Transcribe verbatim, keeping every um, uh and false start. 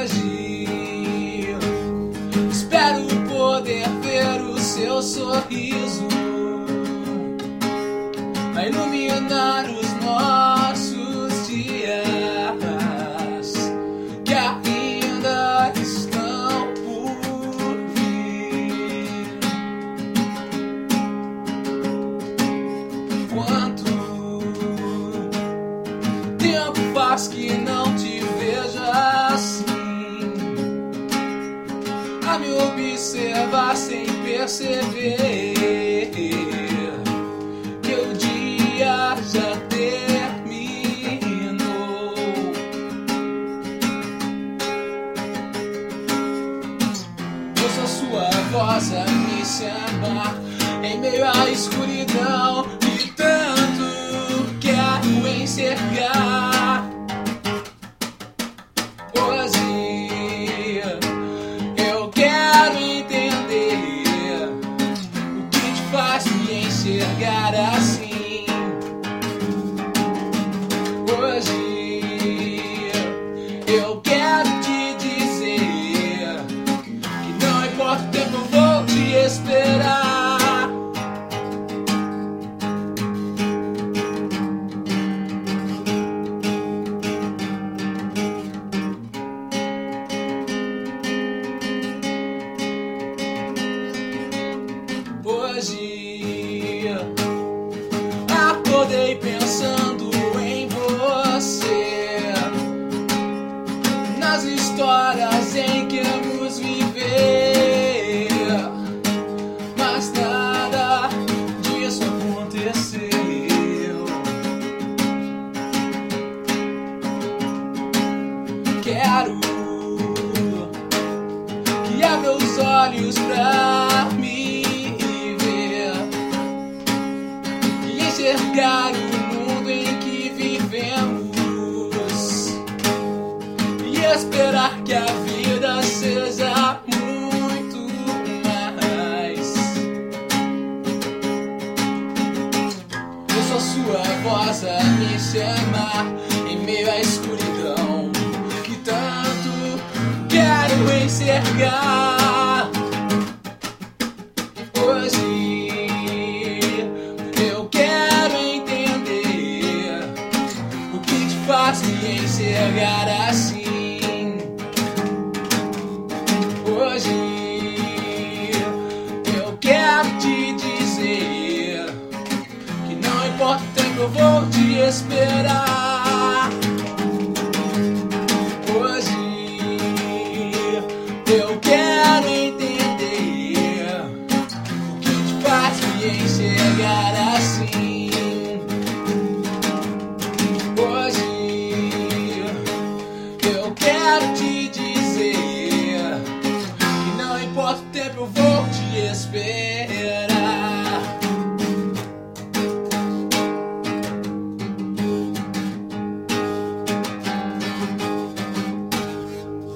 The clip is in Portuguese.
Hoje espero poder ver o seu sorriso a iluminar os nossos dias que ainda estão por vir. Quanto tempo faz que não te vejo assim, a me observar sem perceber que o dia já terminou. Ouço sua voz a me chamar em meio à escuridão e tanto quero enxergar. Hoje eu quero entender o que te faz me enxergar assim. Hoje eu quero te dizer que não importa o tempo, eu vou te esperar. Hoje acordei pensando em você, nas histórias em que vamos viver, mas nada disso aconteceu. Quero que abra os olhos pra mim, enxergar o mundo em que vivemos e esperar que a vida seja muito mais. Eu sou sua voz a me chamar em meio à escuridão que tanto quero enxergar. Hoje faz me enxergar assim. Hoje eu quero te dizer que não importa o tempo, eu vou te esperar. Hoje eu quero entender